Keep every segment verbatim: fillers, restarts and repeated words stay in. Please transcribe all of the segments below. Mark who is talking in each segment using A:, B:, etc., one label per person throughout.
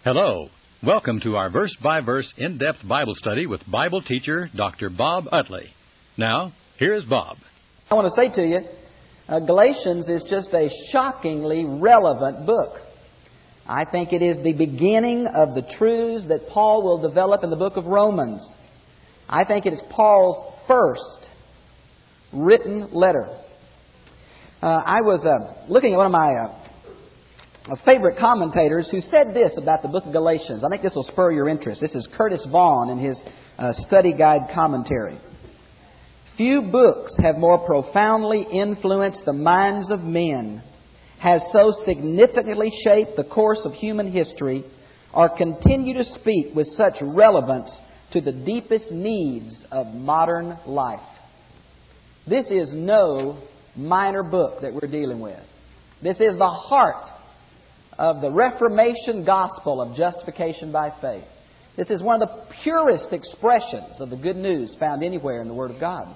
A: Hello. Welcome to our verse-by-verse in-depth Bible study with Bible teacher Doctor Bob Utley. Now, here's Bob.
B: I want to say to you, uh, Galatians is just a shockingly relevant book. I think it is the beginning of the truths that Paul will develop in the book of Romans. I think it is Paul's first written letter. Uh, I was uh, looking at one of my uh, favorite commentators who said this about the book of Galatians. I think this will spur your interest. This is Curtis Vaughan in his uh, study guide commentary. Few books have more profoundly influenced the minds of men, has so significantly shaped the course of human history, or continue to speak with such relevance to the deepest needs of modern life. This is no minor book that we're dealing with. This is the heart of the Reformation gospel of justification by faith. This is one of the purest expressions of the good news found anywhere in the Word of God.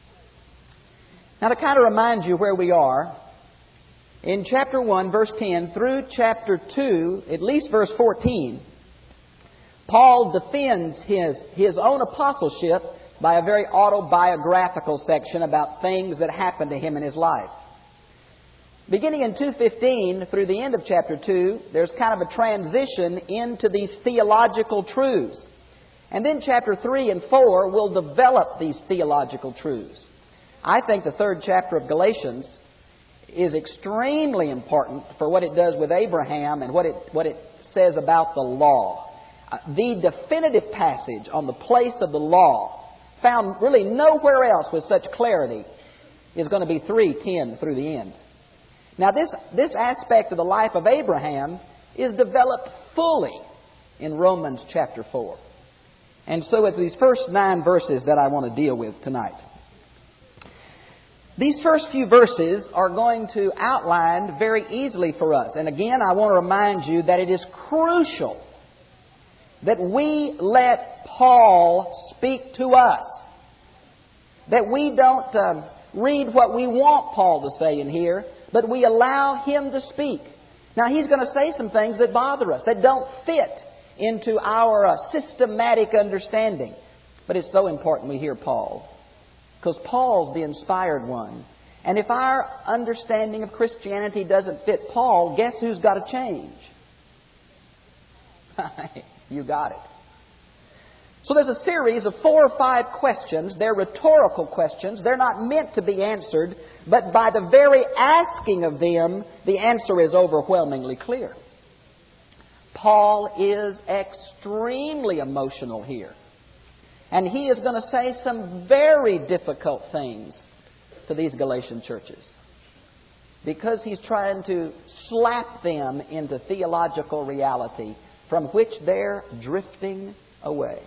B: Now, to kind of remind you where we are, in chapter one, verse ten, through chapter two, at least verse fourteen, Paul defends his, his own apostleship by a very autobiographical section about things that happened to him in his life. Beginning in two fifteen through the end of chapter two, there's kind of a transition into these theological truths. And then chapter three and four will develop these theological truths. I think the third chapter of Galatians is extremely important for what it does with Abraham and what it, what it says about the law. Uh, the definitive passage on the place of the law, found really nowhere else with such clarity, is going to be three ten through the end. Now, this, this aspect of the life of Abraham is developed fully in Romans chapter four. And so it's these first nine verses that I want to deal with tonight. These first few verses are going to outline very easily for us. And again, I want to remind you that it is crucial that we let Paul speak to us. That we don't um, read what we want Paul to say in here, but we allow him to speak. Now, he's going to say some things that bother us, that don't fit into our uh, systematic understanding. But it's so important we hear Paul, because Paul's the inspired one. And if our understanding of Christianity doesn't fit Paul, guess who's got to change? You got it. So there's a series of four or five questions. They're rhetorical questions. They're not meant to be answered, but by the very asking of them, the answer is overwhelmingly clear. Paul is extremely emotional here. And he is going to say some very difficult things to these Galatian churches, because he's trying to slap them into theological reality from which they're drifting away.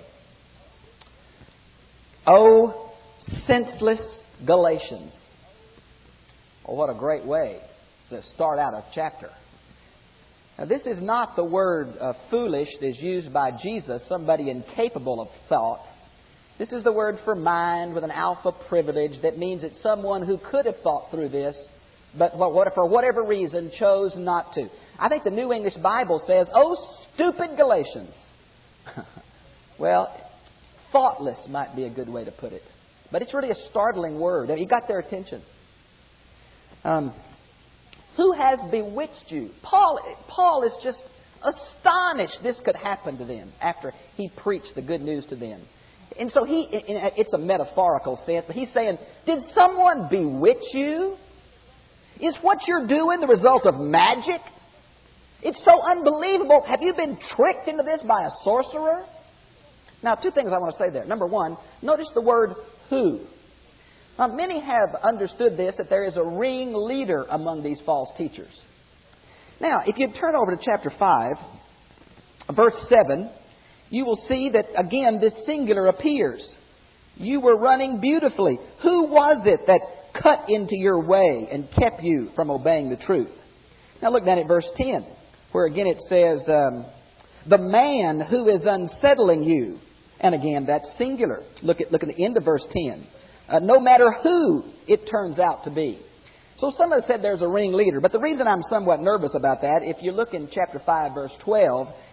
B: Oh, senseless Galatians. Oh, what a great way to start out a chapter. Now, this is not the word uh, foolish that is used by Jesus, somebody incapable of thought. This is the word for mind with an alpha privilege that means it's someone who could have thought through this, but for whatever reason chose not to. I think the New English Bible says, "Oh, stupid Galatians." Well, thoughtless might be a good way to put it. But it's really a startling word. He got their attention. Um, who has bewitched you? Paul, Paul is just astonished this could happen to them after he preached the good news to them. And so he, it's a metaphorical sense, but he's saying, did someone bewitch you? Is what you're doing the result of magic? It's so unbelievable. Have you been tricked into this by a sorcerer? Now, two things I want to say there. Number one, notice the word who. Now, many have understood this, that there is a ringleader among these false teachers. Now, if you turn over to chapter five, verse seven, you will see that, again, this singular appears. You were running beautifully. Who was it that cut into your way and kept you from obeying the truth? Now, look down at verse ten, where again it says, um, the man who is unsettling you. And again, that's singular. Look at, look at the end of verse ten. Uh, no matter who it turns out to be. So some have said there's a ringleader. But the reason I'm somewhat nervous about that, if you look in chapter five, verse twelve,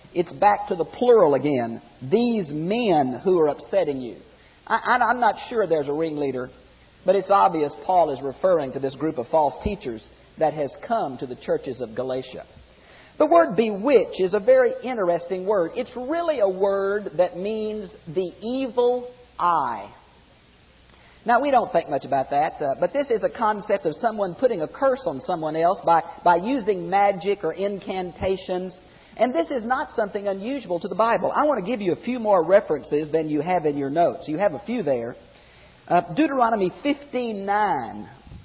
B: it's back to the plural again. These men who are upsetting you. I, I'm not sure there's a ringleader, but it's obvious Paul is referring to this group of false teachers that has come to the churches of Galatia. The word bewitch is a very interesting word. It's really a word that means the evil eye. Now, we don't think much about that, uh, but this is a concept of someone putting a curse on someone else by, by using magic or incantations. And this is not something unusual to the Bible. I want to give you a few more references than you have in your notes. You have a few there. Uh, Deuteronomy fifteen nine,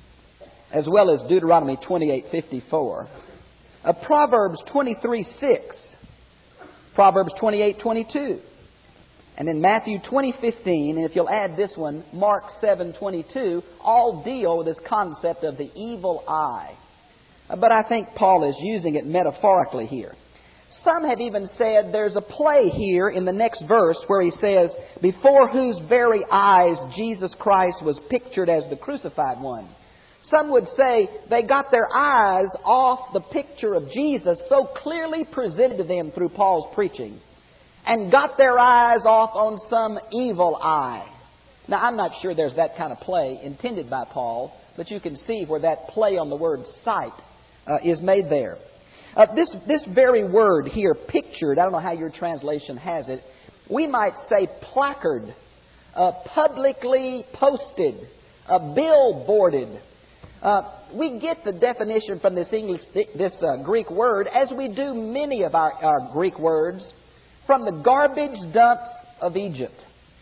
B: as well as Deuteronomy twenty-eight fifty-four. Uh, Proverbs twenty-three six. Proverbs twenty-eight twenty-two. And then Matthew twenty fifteen, and if you'll add this one, Mark seven twenty-two, all deal with this concept of the evil eye. Uh, but I think Paul is using it metaphorically here. Some have even said there's a play here in the next verse where he says, before whose very eyes Jesus Christ was pictured as the crucified one. Some would say they got their eyes off the picture of Jesus so clearly presented to them through Paul's preaching and got their eyes off on some evil eye. Now, I'm not sure there's that kind of play intended by Paul, but you can see where that play on the word sight uh, is made there. Uh, this, this very word here, pictured, I don't know how your translation has it, we might say placard, uh, publicly posted, uh, billboarded. Uh, we get the definition from this English, this uh, Greek word, as we do many of our, our Greek words, from the garbage dumps of Egypt.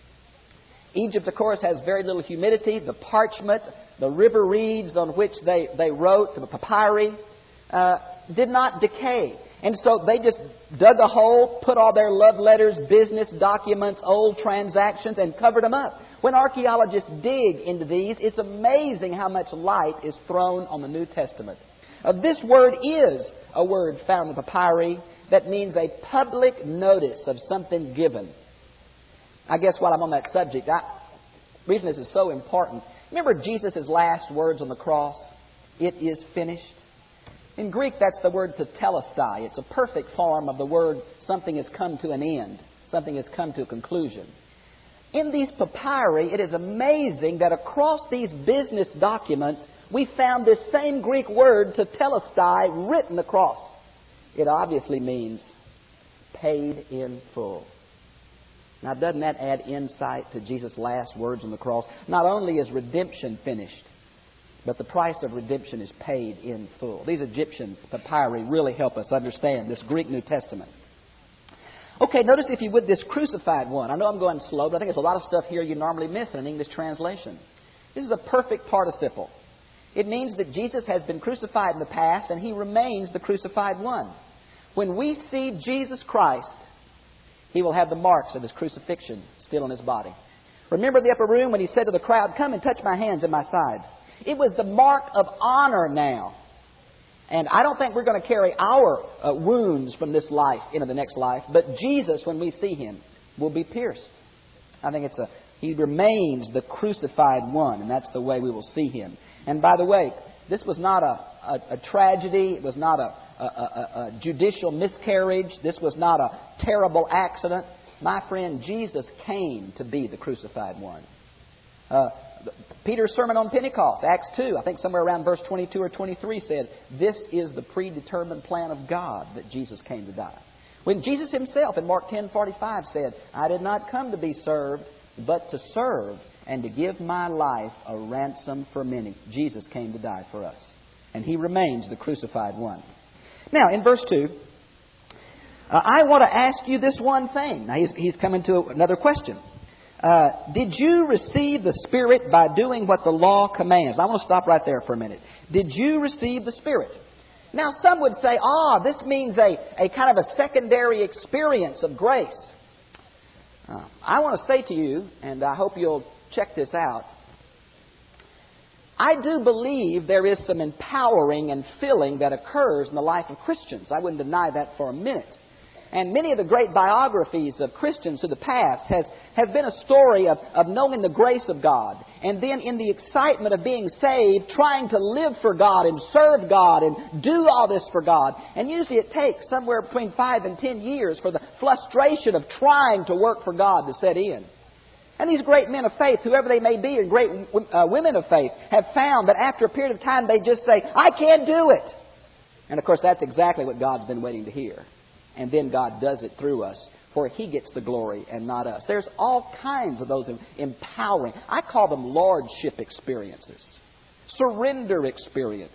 B: Egypt, of course, has very little humidity. The parchment, the river reeds on which they, they wrote, the papyri, uh, did not decay. And so they just dug a hole, put all their love letters, business documents, old transactions, and covered them up. When archaeologists dig into these, it's amazing how much light is thrown on the New Testament. Uh, this word is a word found in the papyri that means a public notice of something given. I guess while I'm on that subject, I, the reason this is so important, remember Jesus' last words on the cross? It is finished. In Greek, that's the word tetelestai. It's a perfect form of the word something has come to an end. Something has come to a conclusion. In these papyri, it is amazing that across these business documents, we found this same Greek word tetelestai written across. It obviously means paid in full. Now, doesn't that add insight to Jesus' last words on the cross? Not only is redemption finished, but the price of redemption is paid in full. These Egyptian papyri really help us understand this Greek New Testament. Okay, notice if you would this crucified one. I know I'm going slow, but I think there's a lot of stuff here you normally miss in an English translation. This is a perfect participle. It means that Jesus has been crucified in the past and He remains the crucified one. When we see Jesus Christ, He will have the marks of His crucifixion still in His body. Remember the upper room when He said to the crowd, "Come and touch my hands and my side." It was the mark of honor now. And I don't think we're going to carry our uh, wounds from this life into the next life. But Jesus, when we see Him, will be pierced. I think it's a, He remains the crucified one. And that's the way we will see Him. And by the way, this was not a, a, a tragedy. It was not a, a, a, a judicial miscarriage. This was not a terrible accident. My friend, Jesus came to be the crucified one. Uh, Peter's sermon on Pentecost, Acts two, I think somewhere around verse twenty-two or twenty-three said, this is the predetermined plan of God that Jesus came to die. When Jesus Himself in Mark ten forty-five said, I did not come to be served, but to serve and to give my life a ransom for many. Jesus came to die for us. And He remains the crucified one. Now, in verse two, uh, I want to ask you this one thing. Now, he's, he's coming to another question. Uh, did you receive the Spirit by doing what the law commands? I want to stop right there for a minute. Did you receive the Spirit? Now, some would say, ah, this means a, a kind of a secondary experience of grace. Uh, I want to say to you, and I hope you'll check this out, I do believe there is some empowering and filling that occurs in the life of Christians. I wouldn't deny that for a minute. And many of the great biographies of Christians of the past has, has been a story of, of knowing the grace of God. And then in the excitement of being saved, trying to live for God and serve God and do all this for God. And usually it takes somewhere between five and ten years for the frustration of trying to work for God to set in. And these great men of faith, whoever they may be, and great uh, women of faith, have found that after a period of time they just say, I can't do it. And of course that's exactly what God's been waiting to hear. And then God does it through us, for He gets the glory and not us. There's all kinds of those empowering. I call them lordship experiences, surrender experiences.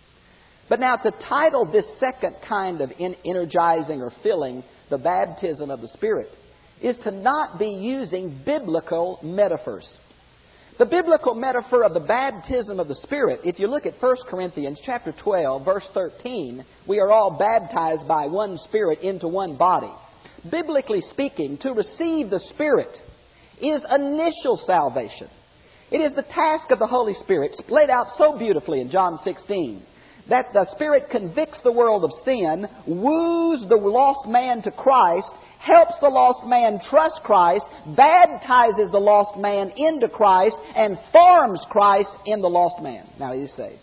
B: But now to title this second kind of energizing or filling, the baptism of the Spirit, is to not be using biblical metaphors. The biblical metaphor of the baptism of the Spirit, if you look at First Corinthians chapter twelve, verse thirteen, we are all baptized by one Spirit into one body. Biblically speaking, to receive the Spirit is initial salvation. It is the task of the Holy Spirit, laid out so beautifully in John sixteen, that the Spirit convicts the world of sin, woos the lost man to Christ, helps the lost man trust Christ, baptizes the lost man into Christ, and forms Christ in the lost man. Now he is saved.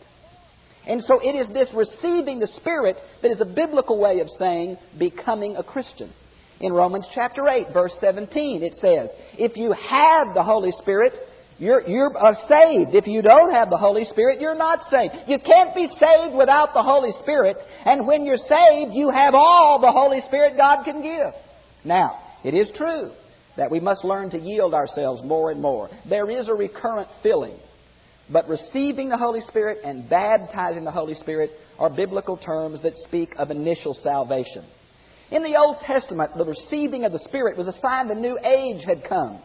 B: And so it is this receiving the Spirit that is a biblical way of saying becoming a Christian. In Romans chapter eight, verse seventeen, it says, if you have the Holy Spirit, you're, you're uh, saved. If you don't have the Holy Spirit, you're not saved. You can't be saved without the Holy Spirit. And when you're saved, you have all the Holy Spirit God can give. Now, it is true that we must learn to yield ourselves more and more. There is a recurrent filling. But receiving the Holy Spirit and baptizing the Holy Spirit are biblical terms that speak of initial salvation. In the Old Testament, the receiving of the Spirit was a sign the new age had come.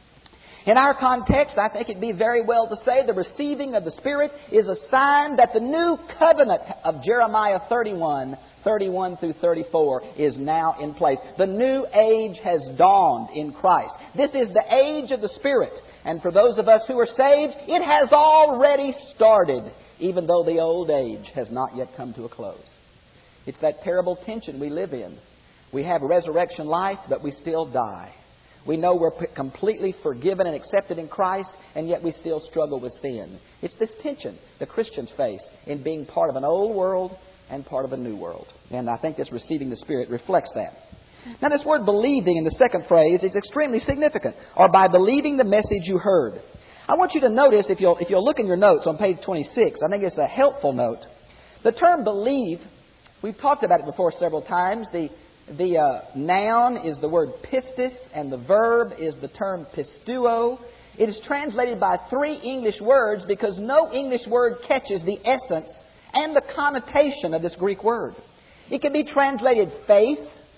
B: In our context, I think it'd be very well to say the receiving of the Spirit is a sign that the new covenant of Jeremiah thirty-one, thirty-one through thirty-four is now in place. The new age has dawned in Christ. This is the age of the Spirit. And for those of us who are saved, it has already started, even though the old age has not yet come to a close. It's that terrible tension we live in. We have resurrection life, but we still die. We know we're completely forgiven and accepted in Christ, and yet we still struggle with sin. It's this tension the Christians face in being part of an old world and part of a new world. And I think this receiving the Spirit reflects that. Now, this word believing in the second phrase is extremely significant, or by believing the message you heard. I want you to notice, if you'll, if you'll look in your notes on page twenty-six, I think it's a helpful note. The term believe, we've talked about it before several times. The The uh, noun is the word pistis, and the verb is the term pistuo. It is translated by three English words because no English word catches the essence and the connotation of this Greek word. It can be translated faith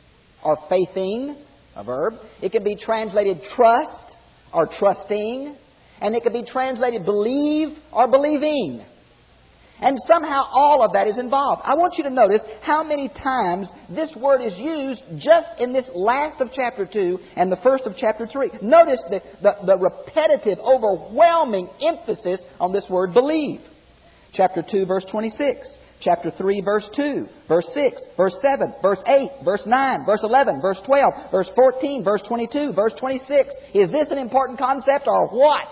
B: or faithing, a verb. It can be translated trust or trusting. And it can be translated believe or believing. And somehow all of that is involved. I want you to notice how many times this word is used just in this last of chapter two and the first of chapter three. Notice the, the, the repetitive, overwhelming emphasis on this word believe. Chapter two, verse twenty-six. Chapter three, verse two. Verse six, verse seven, verse eight, verse nine, verse eleven, verse twelve, verse fourteen, verse twenty-two, verse twenty-six. Is this an important concept or what?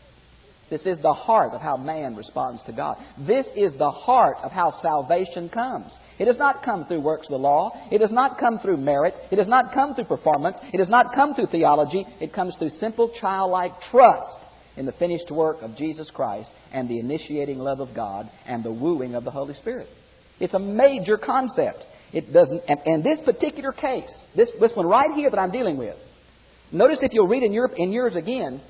B: This is the heart of how man responds to God. This is the heart of how salvation comes. It does not come through works of the law. It does not come through merit. It does not come through performance. It does not come through theology. It comes through simple childlike trust in the finished work of Jesus Christ and the initiating love of God and the wooing of the Holy Spirit. It's a major concept. It doesn't, and, and this particular case, this, this one right here that I'm dealing with, notice if you'll read in, your, in yours again,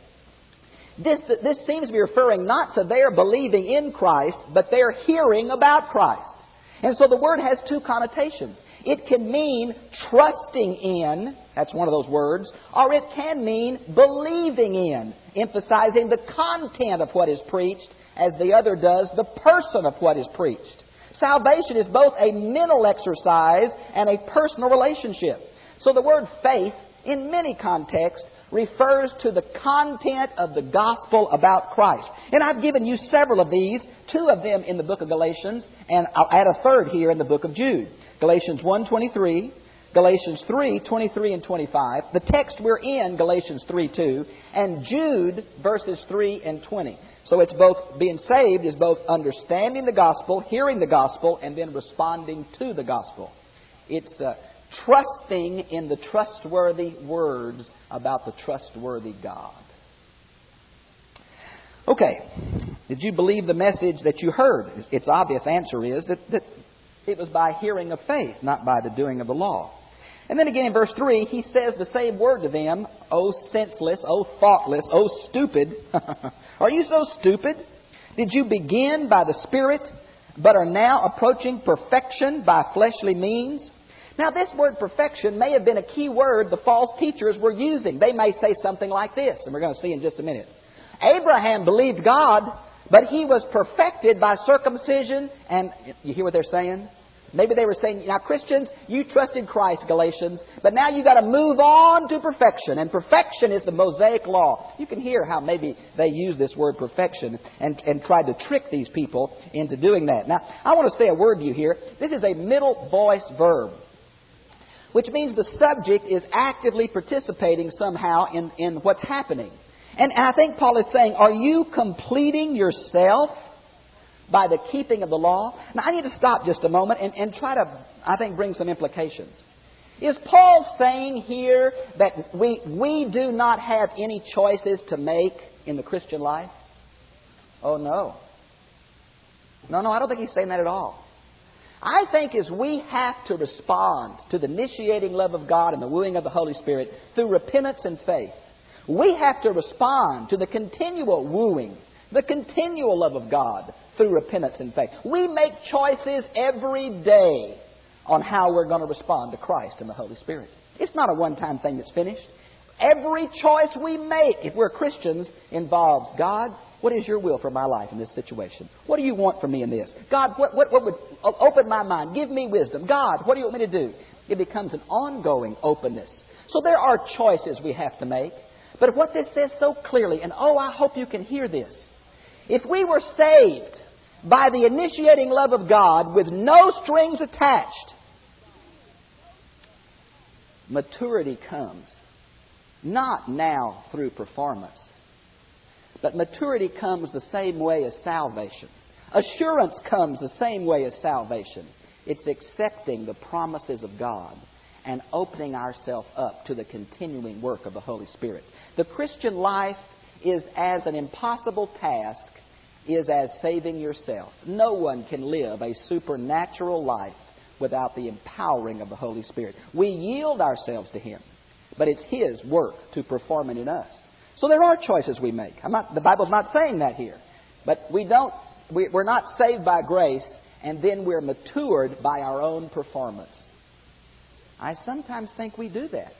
B: This, this seems to be referring not to their believing in Christ, but their hearing about Christ. And so the word has two connotations. It can mean trusting in, that's one of those words, or it can mean believing in, emphasizing the content of what is preached, as the other does the person of what is preached. Salvation is both a mental exercise and a personal relationship. So the word faith, in many contexts, refers to the content of the gospel about Christ. And I've given you several of these, two of them in the book of Galatians, and I'll add a third here in the book of Jude. Galatians one twenty-three, Galatians three, twenty-three and twenty-five. The text we're in, Galatians three, two. And Jude, verses three and twenty. So it's both, being saved is both understanding the gospel, hearing the gospel, and then responding to the gospel. It's uh, trusting in the trustworthy words about the trustworthy God. Okay, did you believe the message that you heard? Its obvious answer is that, that it was by hearing of faith, not by the doing of the law. And then again in verse three, he says the same word to them, "O senseless, O thoughtless, O stupid." Are you so stupid? Did you begin by the Spirit, but are now approaching perfection by fleshly means? Now this word perfection may have been a key word the false teachers were using. They may say something like this, and we're going to see in just a minute. Abraham believed God, but he was perfected by circumcision. And you hear what they're saying? Maybe they were saying, now Christians, you trusted Christ, Galatians, but now you've got to move on to perfection. And perfection is the Mosaic law. You can hear how maybe they use this word perfection and, and tried to trick these people into doing that. Now, I want to say a word to you here. This is a middle voice verb, which means the subject is actively participating somehow in, in what's happening. And, and I think Paul is saying, are you completing yourself by the keeping of the law? Now, I need to stop just a moment and, and try to, I think, bring some implications. Is Paul saying here that we, we do not have any choices to make in the Christian life? Oh, no. No, no, I don't think he's saying that at all. I think as we have to respond to the initiating love of God and the wooing of the Holy Spirit through repentance and faith, we have to respond to the continual wooing, the continual love of God through repentance and faith. We make choices every day on how we're going to respond to Christ and the Holy Spirit. It's not a one-time thing that's finished. Every choice we make, if we're Christians, involves, God, what is your will for my life in this situation? What do you want from me in this? God, what, what, what would open my mind? Give me wisdom. God, what do you want me to do? It becomes an ongoing openness. So there are choices we have to make. But what this says so clearly, and oh, I hope you can hear this. If we were saved by the initiating love of God with no strings attached, maturity comes not now through performance, but maturity comes the same way as salvation. Assurance comes the same way as salvation. It's accepting the promises of God and opening ourselves up to the continuing work of the Holy Spirit. The Christian life is as an impossible task, is as saving yourself. No one can live a supernatural life without the empowering of the Holy Spirit. We yield ourselves to Him, but it's His work to perform it in us. So there are choices we make. I'm not, the Bible's not saying that here. But we don't, we, we're not saved by grace and then we're matured by our own performance. I sometimes think we do that.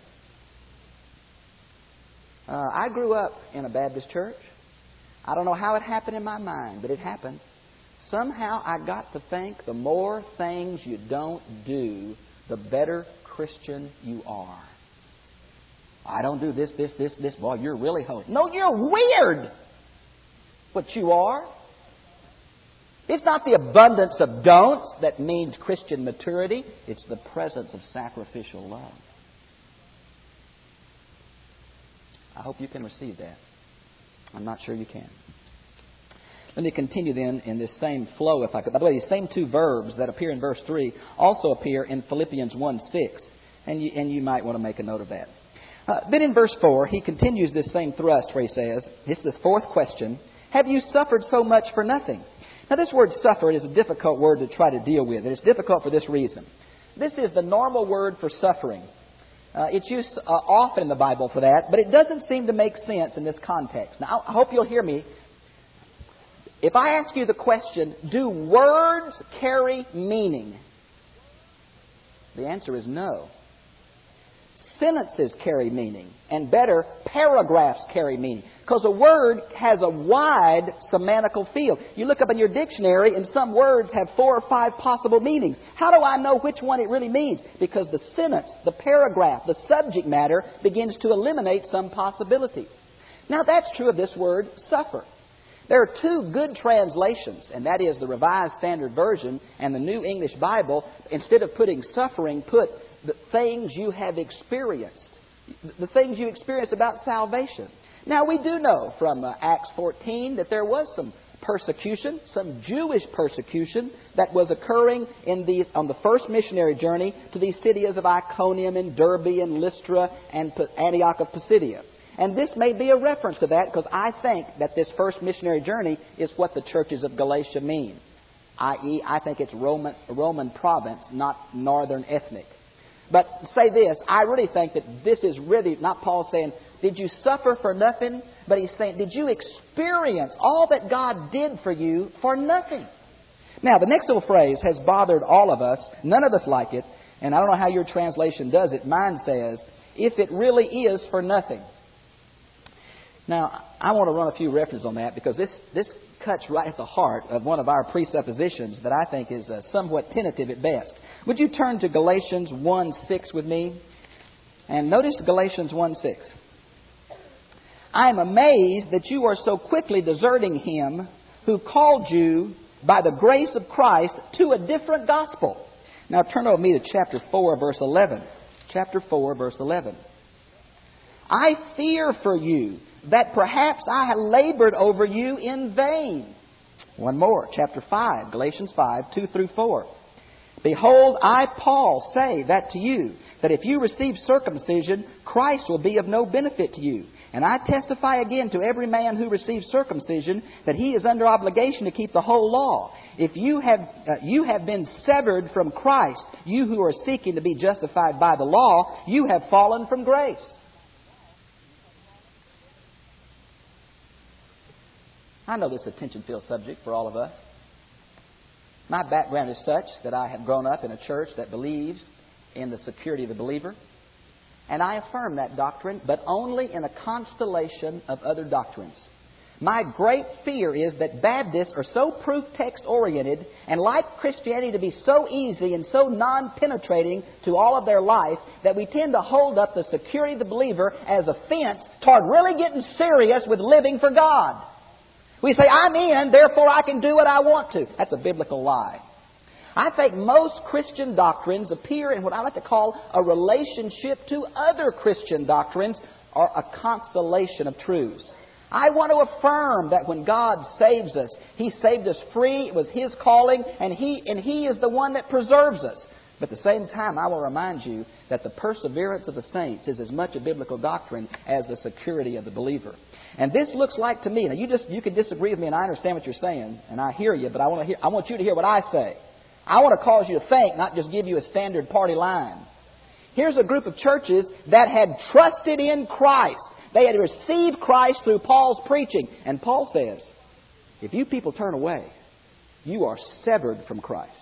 B: Uh, I grew up in a Baptist church. I don't know how it happened in my mind, but it happened. Somehow I got to think the more things you don't do, the better Christian you are. I don't do this, this, this, this. Boy, you're really holy. No, you're weird. What you are. It's not the abundance of don'ts that means Christian maturity. It's the presence of sacrificial love. I hope you can receive that. I'm not sure you can. Let me continue then in this same flow, if I could. By the way, these same two verbs that appear in verse three also appear in Philippians one six. And you, and you might want to make a note of that. Uh, then in verse four, he continues this same thrust where he says, this is the fourth question, have you suffered so much for nothing? Now this word suffered is a difficult word to try to deal with. And it's difficult for this reason. This is the normal word for suffering. Uh, it's used uh, often in the Bible for that, but it doesn't seem to make sense in this context. Now I hope you'll hear me. If I ask you the question, do words carry meaning? The answer is no. Sentences carry meaning, and better, paragraphs carry meaning. Because a word has a wide semantical field. You look up in your dictionary, and some words have four or five possible meanings. How do I know which one it really means? Because the sentence, the paragraph, the subject matter begins to eliminate some possibilities. Now that's true of this word, suffer. There are two good translations, and that is the Revised Standard Version and the New English Bible. Instead of putting suffering, put the things you have experienced, the things you experienced about salvation. Now, we do know from uh, Acts fourteen that there was some persecution, some Jewish persecution that was occurring in these, on the first missionary journey to these cities of Iconium and Derbe and Lystra and Antioch of Pisidia. And this may be a reference to that, because I think that this first missionary journey is what the churches of Galatia mean. that is, I think it's Roman, Roman province, not northern ethnic. But say this, I really think that this is really not Paul saying, did you suffer for nothing? But he's saying, did you experience all that God did for you for nothing? Now, the next little phrase has bothered all of us. None of us like it. And I don't know how your translation does it. Mine says, if it really is for nothing. Now, I want to run a few references on that, because this, this cuts right at the heart of one of our presuppositions that I think is uh, somewhat tentative at best. Would you turn to Galatians one six with me? And notice Galatians one six. I am amazed that you are so quickly deserting Him who called you by the grace of Christ to a different gospel. Now turn over me to chapter four, verse eleven. Chapter four, verse eleven. I fear for you that perhaps I have labored over you in vain. One more, chapter five, Galatians five, two through four. Behold, I, Paul, say that to you, that if you receive circumcision, Christ will be of no benefit to you. And I testify again to every man who receives circumcision that he is under obligation to keep the whole law. If you have uh, you have been severed from Christ, you who are seeking to be justified by the law, you have fallen from grace. I know this is a tension-filled subject for all of us. My background is such that I have grown up in a church that believes in the security of the believer. And I affirm that doctrine, but only in a constellation of other doctrines. My great fear is that Baptists are so proof text oriented and like Christianity to be so easy and so non-penetrating to all of their life that we tend to hold up the security of the believer as a fence toward really getting serious with living for God. We say, I'm in, therefore I can do what I want to. That's a biblical lie. I think most Christian doctrines appear in what I like to call a relationship to other Christian doctrines, or a constellation of truths. I want to affirm that when God saves us, He saved us free. It was His calling, and He and He is the one that preserves us. But at the same time, I will remind you that the perseverance of the saints is as much a biblical doctrine as the security of the believer. And this looks like to me, now you just you can disagree with me, and I understand what you're saying, and I hear you, but I want to hear I want you to hear what I say. I want to cause you to think, not just give you a standard party line. Here's a group of churches that had trusted in Christ. They had received Christ through Paul's preaching. And Paul says, if you people turn away, you are severed from Christ.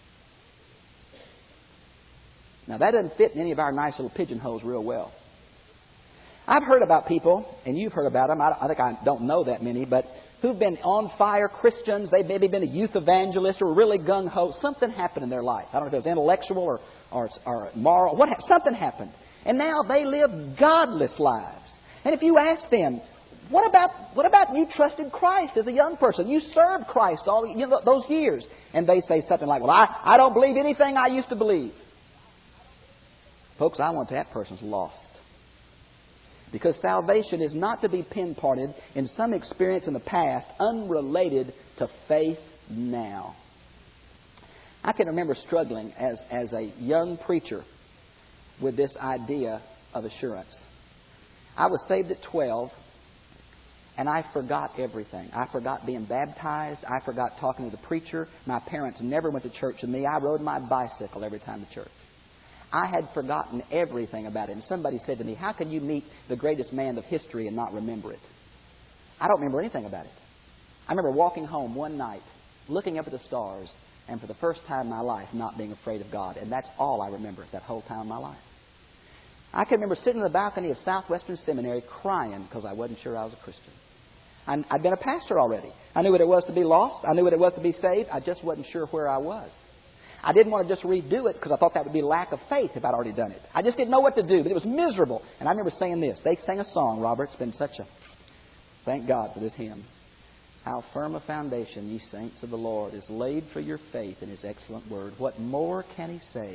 B: Now that doesn't fit in any of our nice little pigeonholes real well. I've heard about people, and you've heard about them, I, I think I don't know that many, but who've been on-fire Christians. They've maybe been a youth evangelist or really gung-ho. Something happened in their life. I don't know if it was intellectual or, or, or moral. What, something happened. And now they live godless lives. And if you ask them, what about what about you trusted Christ as a young person? You served Christ all you know, those years. And they say something like, well, I, I don't believe anything I used to believe. Folks, I want that person's lost. Because salvation is not to be pinpointed in some experience in the past unrelated to faith now. I can remember struggling as, as a young preacher with this idea of assurance. I was saved at twelve, and I forgot everything. I forgot being baptized. I forgot talking to the preacher. My parents never went to church with me. I rode my bicycle every time to church. I had forgotten everything about it. And somebody said to me, how can you meet the greatest man of history and not remember it? I don't remember anything about it. I remember walking home one night, looking up at the stars, and for the first time in my life, not being afraid of God. And that's all I remember that whole time of my life. I can remember sitting in the balcony of Southwestern Seminary crying because I wasn't sure I was a Christian. I'd been a pastor already. I knew what it was to be lost. I knew what it was to be saved. I just wasn't sure where I was. I didn't want to just redo it because I thought that would be lack of faith if I'd already done it. I just didn't know what to do, but it was miserable. And I remember saying this. They sang a song, Robert. It's been such a... Thank God for this hymn. How firm a foundation, ye saints of the Lord, is laid for your faith in His excellent word. What more can He say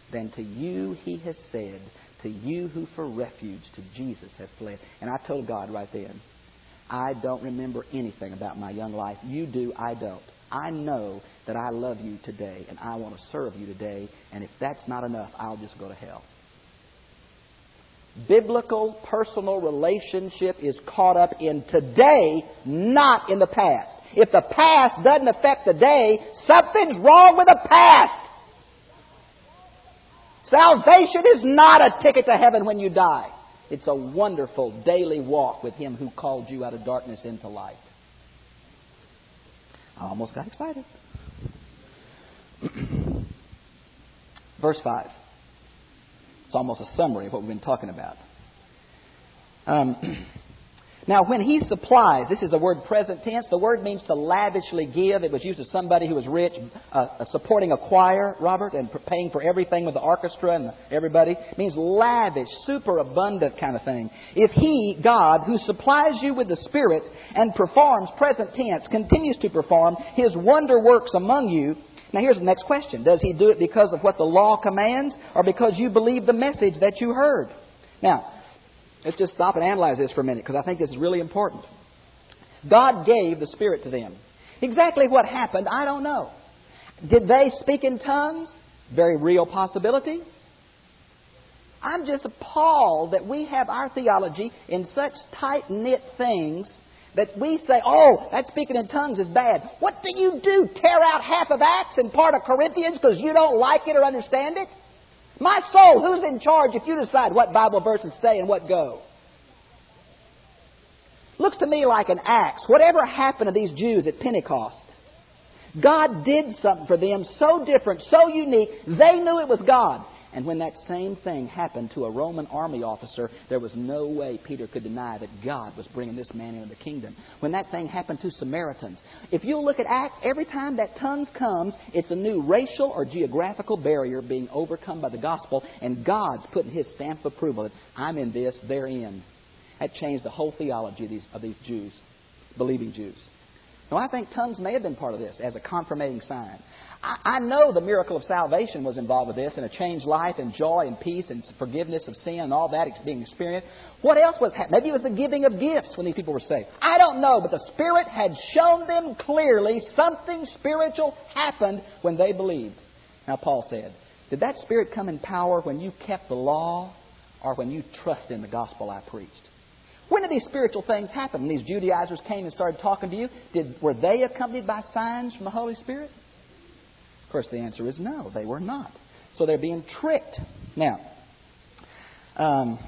B: than to you he has said, to you who for refuge to Jesus have fled. And I told God right then, I don't remember anything about my young life. You do, I don't. I know that I love you today, and I want to serve you today, and if that's not enough, I'll just go to hell. Biblical personal relationship is caught up in today, not in the past. If the past doesn't affect the day, something's wrong with the past. Salvation is not a ticket to heaven when you die. It's a wonderful daily walk with Him who called you out of darkness into light. I almost got excited. Verse five. It's almost a summary of what we've been talking about. Um, now, when He supplies, this is the word present tense. The word means to lavishly give. It was used of somebody who was rich, uh, supporting a choir, Robert, and paying for everything with the orchestra and everybody. It means lavish, superabundant kind of thing. If He, God, who supplies you with the Spirit and performs, present tense, continues to perform His wonder works among you. Now here's the next question. Does He do it because of what the law commands or because you believe the message that you heard? Now, let's just stop and analyze this for a minute because I think this is really important. God gave the Spirit to them. Exactly what happened, I don't know. Did they speak in tongues? Very real possibility. I'm just appalled that we have our theology in such tight-knit things that we say, oh, that speaking in tongues is bad. What do you do? Tear out half of Acts and part of Corinthians because you don't like it or understand it? My soul, who's in charge if you decide what Bible verses stay and what go? Looks to me like an Acts. Whatever happened to these Jews at Pentecost, God did something for them so different, so unique, they knew it was God. And when that same thing happened to a Roman army officer, there was no way Peter could deny that God was bringing this man into the kingdom. When that thing happened to Samaritans, if you look at Acts, every time that tongues comes, it's a new racial or geographical barrier being overcome by the gospel, and God's putting His stamp of approval that I'm in this, they're in. That changed the whole theology of these, of these Jews, believing Jews. Now, I think tongues may have been part of this as a confirmating sign. I, I know the miracle of salvation was involved with this, and a changed life and joy and peace and forgiveness of sin and all that being experienced. What else was happening? Maybe it was the giving of gifts when these people were saved. I don't know, but the Spirit had shown them clearly something spiritual happened when they believed. Now, Paul said, did that Spirit come in power when you kept the law or when you trusted in the gospel I preached? When did these spiritual things happen? When these Judaizers came and started talking to you, did, were they accompanied by signs from the Holy Spirit? Of course, the answer is no, they were not. So they're being tricked. Now, um,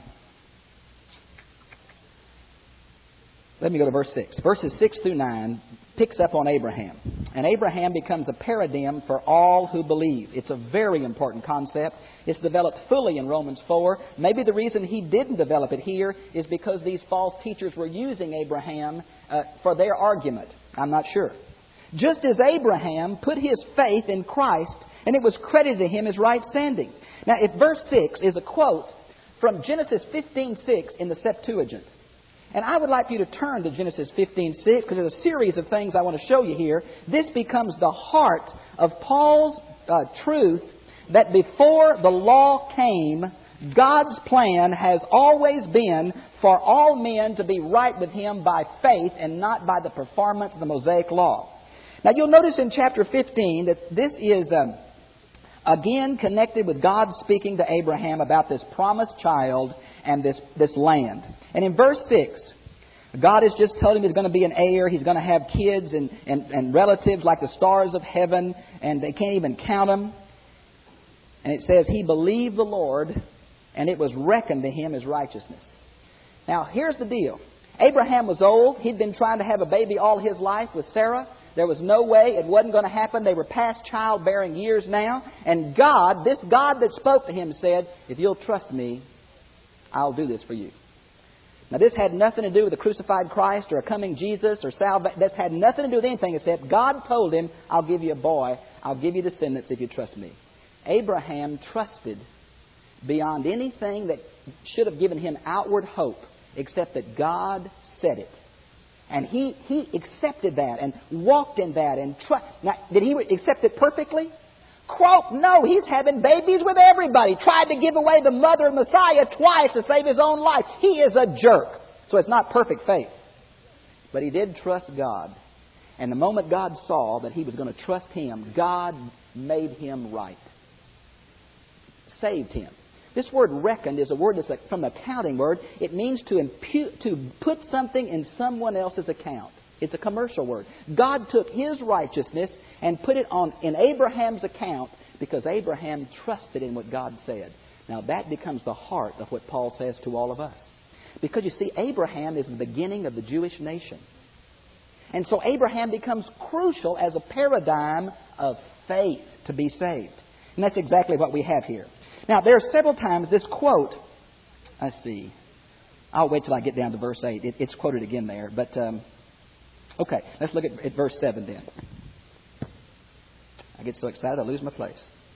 B: let me go to verse six. Verses six through nine picks up on Abraham. And Abraham becomes a paradigm for all who believe. It's a very important concept. It's developed fully in Romans four. Maybe the reason he didn't develop it here is because these false teachers were using Abraham uh, for their argument. I'm not sure. Just as Abraham put his faith in Christ, and it was credited to him as right standing. Now, if verse six is a quote from Genesis fifteen six in the Septuagint, and I would like you to turn to Genesis fifteen six because there's a series of things I want to show you here. This becomes the heart of Paul's uh, truth that before the law came, God's plan has always been for all men to be right with Him by faith and not by the performance of the Mosaic law. Now you'll notice in chapter fifteen that this is um, again connected with God speaking to Abraham about this promised child and this, this land. And in verse six, God has just told him he's going to be an heir. He's going to have kids and, and, and relatives like the stars of heaven, and they can't even count them. And it says, he believed the Lord, and it was reckoned to him as righteousness. Now, here's the deal. Abraham was old. He'd been trying to have a baby all his life with Sarah. There was no way it wasn't going to happen. They were past childbearing years now. And God, this God that spoke to him said, if you'll trust me, I'll do this for you. Now, this had nothing to do with the crucified Christ or a coming Jesus or salvation. This had nothing to do with anything except God told him, I'll give you a boy. I'll give you descendants if you trust me. Abraham trusted beyond anything that should have given him outward hope except that God said it. And he, he accepted that and walked in that. and tr- Now, did he accept it perfectly? Of croak. No, he's having babies with everybody. Tried to give away the mother of Messiah twice to save his own life. He is a jerk. So it's not perfect faith. But he did trust God. And the moment God saw that he was going to trust Him, God made him right. Saved him. This word reckoned is a word that's from the accounting word. It means to impute, to put something in someone else's account. It's a commercial word. God took His righteousness and put it on in Abraham's account because Abraham trusted in what God said. Now that becomes the heart of what Paul says to all of us. Because you see, Abraham is the beginning of the Jewish nation. And so Abraham becomes crucial as a paradigm of faith to be saved. And that's exactly what we have here. Now, there are several times this quote, let's see, I'll wait till I get down to verse eight. It, it's quoted again there. But, um, okay, let's look at, at verse seven then. I get so excited I lose my place.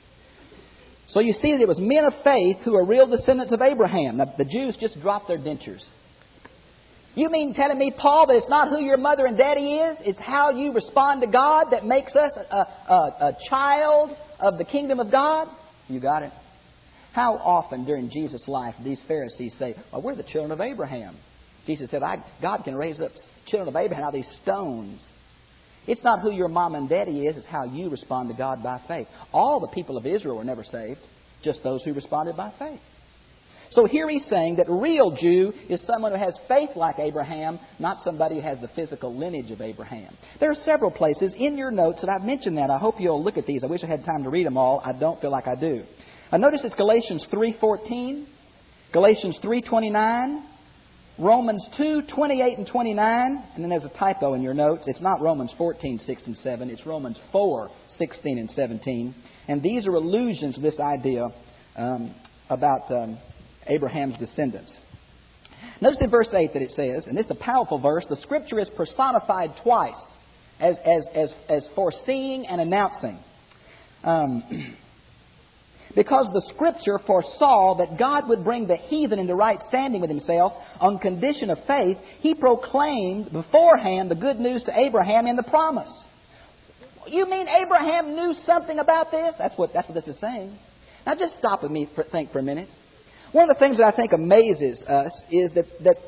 B: So you see that it was men of faith who are real descendants of Abraham. Now, the Jews just dropped their dentures. You mean telling me, Paul, that it's not who your mother and daddy is? It's how you respond to God that makes us a, a, a child of the kingdom of God? You got it. How often during Jesus' life these Pharisees say, well, we're the children of Abraham. Jesus said, I, God can raise up children of Abraham out of these stones. It's not who your mom and daddy is, it's how you respond to God by faith. All the people of Israel were never saved, just those who responded by faith. So here he's saying that real Jew is someone who has faith like Abraham, not somebody who has the physical lineage of Abraham. There are several places in your notes that I've mentioned that. I hope you'll look at these. I wish I had time to read them all. I don't feel like I do. I notice it's Galatians three fourteen, Galatians three twenty-nine, Romans two twenty-eight and twenty-nine, and then there's a typo in your notes. It's not Romans fourteen, six and seven. It's Romans four, sixteen and seventeen. And these are allusions to this idea um, about um, Abraham's descendants. Notice in verse eight that it says, and this is a powerful verse, the Scripture is personified twice as, as, as, as foreseeing and announcing. Um, because the Scripture foresaw that God would bring the heathen into right standing with Himself on condition of faith, He proclaimed beforehand the good news to Abraham in the promise. You mean Abraham knew something about this? That's what, that's what this is saying. Now just stop with me for think for a minute. One of the things that I think amazes us is that, that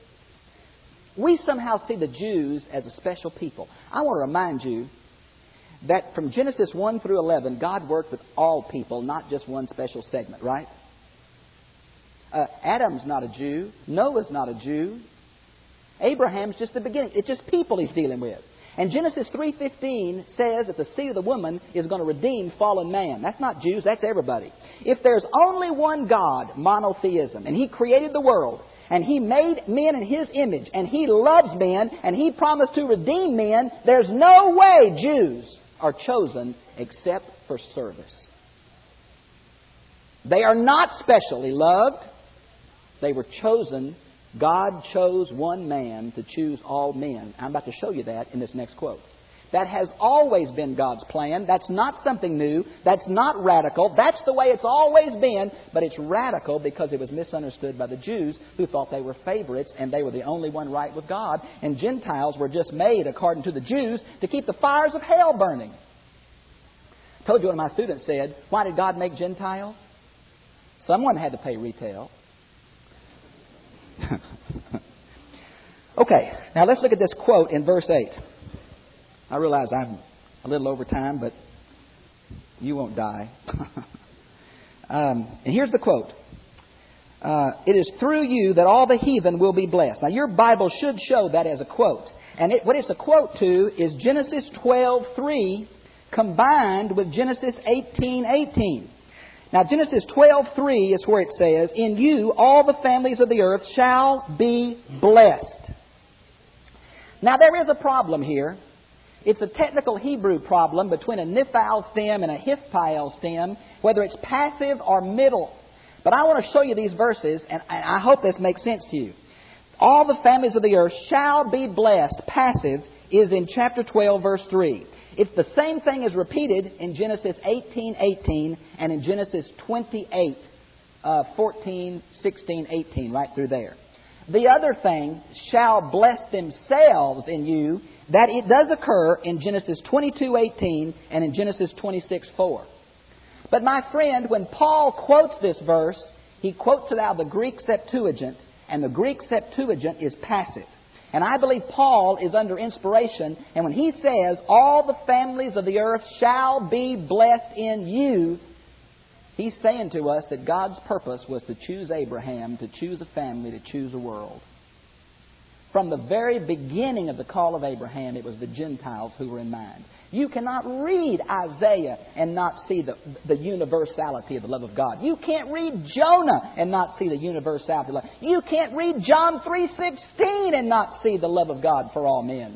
B: we somehow see the Jews as a special people. I want to remind you that from Genesis one through eleven, God worked with all people, not just one special segment, right? Uh, Adam's not a Jew. Noah's not a Jew. Abraham's just the beginning. It's just people He's dealing with. And Genesis three fifteen says that the seed of the woman is going to redeem fallen man. That's not Jews, that's everybody. If there's only one God, monotheism, and He created the world, and He made men in His image, and He loves men, and He promised to redeem men, there's no way Jews are chosen except for service. They are not specially loved. They were chosen. God chose one man to choose all men. I'm about to show you that in this next quote. That has always been God's plan. That's not something new. That's not radical. That's the way it's always been. But it's radical because it was misunderstood by the Jews who thought they were favorites and they were the only one right with God. And Gentiles were just made, according to the Jews, to keep the fires of hell burning. I told you one of my students said, why did God make Gentiles? Someone had to pay retail. Okay, now let's look at this quote in verse eight. I realize I'm a little over time, but you won't die. um, and here's the quote. Uh, it is through you that all the heathen will be blessed. Now your Bible should show that as a quote. And it, what it's a quote to is Genesis twelve three combined with Genesis eighteen eighteen. Now, Genesis twelve three is where it says, in you all the families of the earth shall be blessed. Now, there is a problem here. It's a technical Hebrew problem between a Niphal stem and a Hifpael stem, whether it's passive or middle. But I want to show you these verses, and I hope this makes sense to you. All the families of the earth shall be blessed. Passive is in chapter twelve, verse three. It's the same thing as repeated in Genesis eighteen eighteen and in Genesis twenty-eight, uh, fourteen, sixteen, eighteen, right through there. The other thing, shall bless themselves in you, that it does occur in Genesis twenty-two eighteen and in Genesis twenty-six four. But my friend, when Paul quotes this verse, he quotes it out of the Greek Septuagint, and the Greek Septuagint is passive. And I believe Paul is under inspiration, and when he says, all the families of the earth shall be blessed in you, he's saying to us that God's purpose was to choose Abraham, to choose a family, to choose a world. From the very beginning of the call of Abraham, it was the Gentiles who were in mind. You cannot read Isaiah and not see the, the universality of the love of God. You can't read Jonah and not see the universality of love. You can't read John three sixteen and not see the love of God for all men.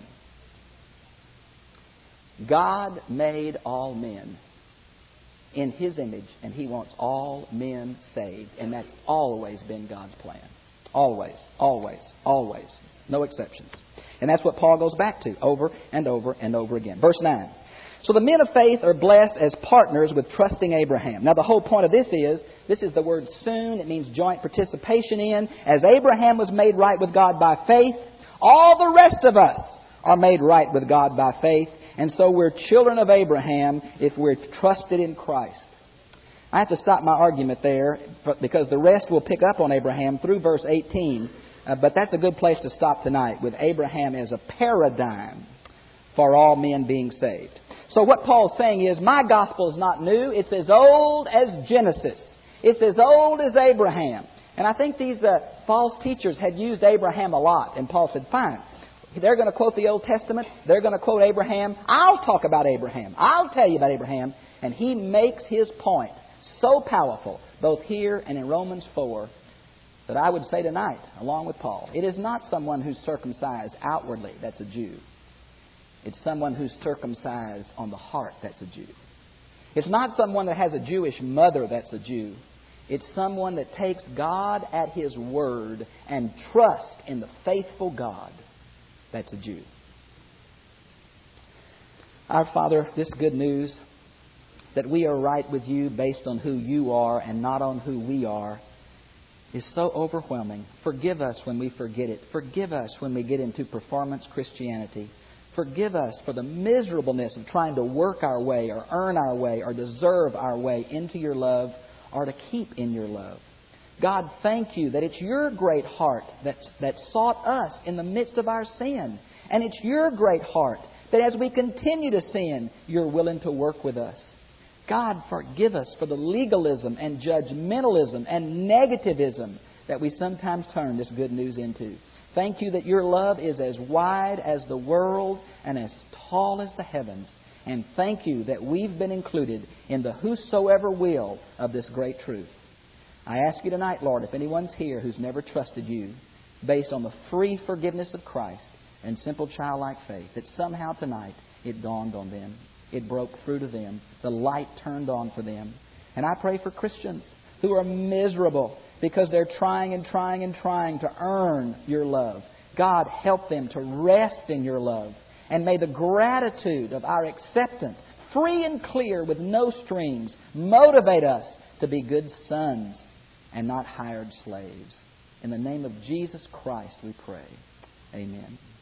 B: God made all men in His image, and He wants all men saved. And that's always been God's plan. Always, always, always. No exceptions. And that's what Paul goes back to over and over and over again. Verse nine. So the men of faith are blessed as partners with trusting Abraham. Now the whole point of this is, this is the word soon. It means joint participation in. As Abraham was made right with God by faith, all the rest of us are made right with God by faith. And so we're children of Abraham if we're trusted in Christ. I have to stop my argument there because the rest will pick up on Abraham through verse eighteen. Uh, but that's a good place to stop tonight, with Abraham as a paradigm for all men being saved. So what Paul's saying is, my gospel is not new. It's as old as Genesis. It's as old as Abraham. And I think these uh, false teachers had used Abraham a lot. And Paul said, fine. They're going to quote the Old Testament. They're going to quote Abraham. I'll talk about Abraham. I'll tell you about Abraham. And he makes his point so powerful, both here and in Romans four, that I would say tonight, along with Paul, it is not someone who's circumcised outwardly that's a Jew. It's someone who's circumcised on the heart that's a Jew. It's not someone that has a Jewish mother that's a Jew. It's someone that takes God at His word and trusts in the faithful God that's a Jew. Our Father, this good news that we are right with You based on who You are and not on who we are is so overwhelming. Forgive us when we forget it. Forgive us when we get into performance Christianity. Forgive us for the miserableness of trying to work our way or earn our way or deserve our way into Your love or to keep in Your love. God, thank You that it's Your great heart that, that sought us in the midst of our sin. And it's Your great heart that as we continue to sin, You're willing to work with us. God, forgive us for the legalism and judgmentalism and negativism that we sometimes turn this good news into. Thank You that Your love is as wide as the world and as tall as the heavens. And thank You that we've been included in the whosoever will of this great truth. I ask You tonight, Lord, if anyone's here who's never trusted You based on the free forgiveness of Christ and simple childlike faith, that somehow tonight it dawned on them. It broke through to them. The light turned on for them. And I pray for Christians who are miserable because they're trying and trying and trying to earn Your love. God, help them to rest in Your love. And may the gratitude of our acceptance, free and clear with no strings, motivate us to be good sons and not hired slaves. In the name of Jesus Christ we pray. Amen.